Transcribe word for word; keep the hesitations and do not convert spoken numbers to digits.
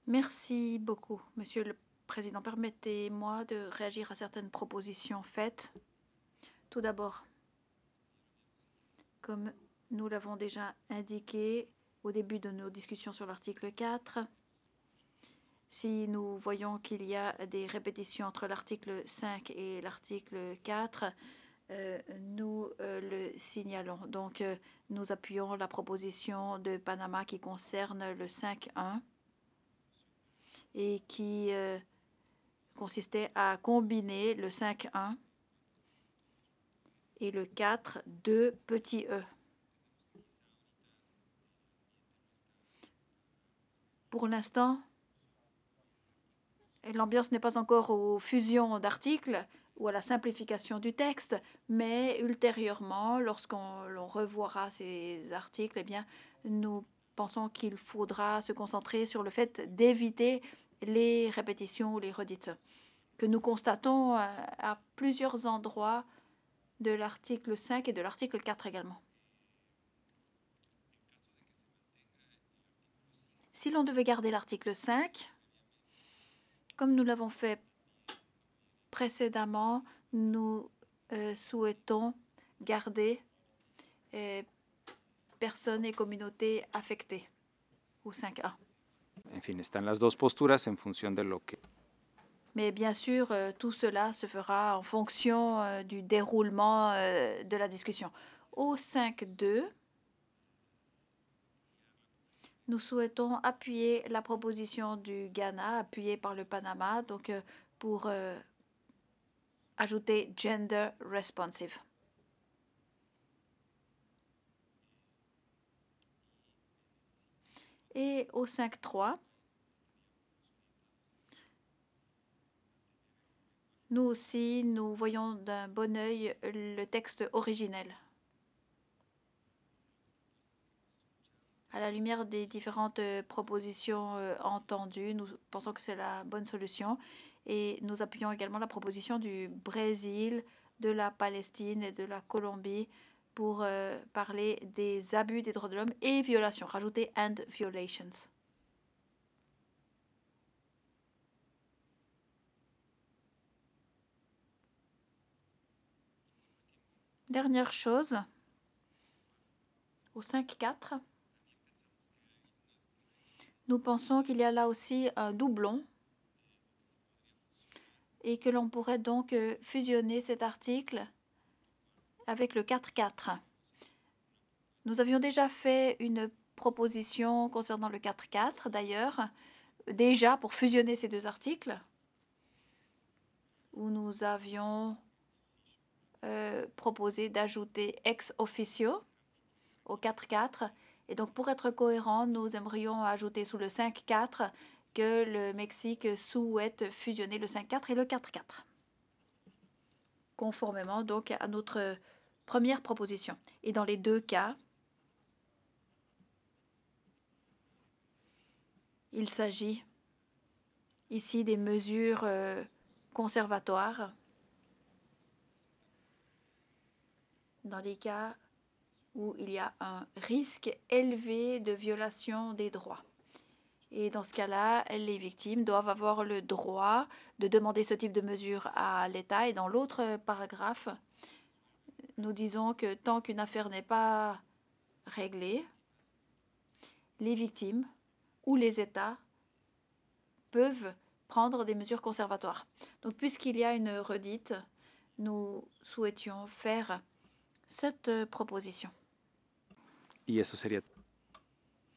Merci beaucoup, Monsieur le Président. Permettez-moi de réagir à certaines propositions faites. Tout d'abord, comme nous l'avons déjà indiqué au début de nos discussions sur l'article quatre, si nous voyons qu'il y a des répétitions entre l'article cinq et l'article quatre, euh, nous euh, le signalons. Donc, euh, nous appuyons la proposition de Panama qui concerne le cinq un et qui euh, consistait à combiner le cinq un et le quatre, deux petits e. Pour l'instant, l'ambiance n'est pas encore aux fusions d'articles ou à la simplification du texte, mais ultérieurement, lorsqu'on l'on revoira ces articles, eh bien, nous pensons qu'il faudra se concentrer sur le fait d'éviter les répétitions ou les redites que nous constatons à plusieurs endroits de l'article cinq et de l'article quatre également. Si l'on devait garder l'article cinq, comme nous l'avons fait précédemment, nous euh, souhaitons garder euh, personnes et communautés affectées au cinq A. En fin, están las dos posturas en función de lo que... Mais bien sûr, euh, tout cela se fera en fonction euh, du déroulement euh, de la discussion. Au cinq deux, nous souhaitons appuyer la proposition du Ghana, appuyée par le Panama, donc euh, pour euh, ajouter gender responsive. Et au cinq trois, nous aussi, nous voyons d'un bon œil le texte originel. À la lumière des différentes propositions entendues, nous pensons que c'est la bonne solution et nous appuyons également la proposition du Brésil, de la Palestine et de la Colombie pour euh, parler des abus des droits de l'homme et violations, rajouter and violations. Dernière chose, au cinq quatre, nous pensons qu'il y a là aussi un doublon et que l'on pourrait donc fusionner cet article avec le quatre quatre. Nous avions déjà fait une proposition concernant le quatre quatre d'ailleurs, déjà pour fusionner ces deux articles, où nous avions euh, proposé d'ajouter ex officio au quatre quatre. Et donc pour être cohérent, nous aimerions ajouter sous le cinq quatre que le Mexique souhaite fusionner le cinq quatre et le quatre quatre, conformément donc à notre première proposition. Et dans les deux cas, il s'agit ici des mesures euh, conservatoires dans les cas où il y a un risque élevé de violation des droits. Et dans ce cas-là, les victimes doivent avoir le droit de demander ce type de mesure à l'État. Et dans l'autre paragraphe, nous disons que tant qu'une affaire n'est pas réglée, les victimes ou les États peuvent prendre des mesures conservatoires. Donc, puisqu'il y a une redite, nous souhaitions faire cette proposition. Y eso sería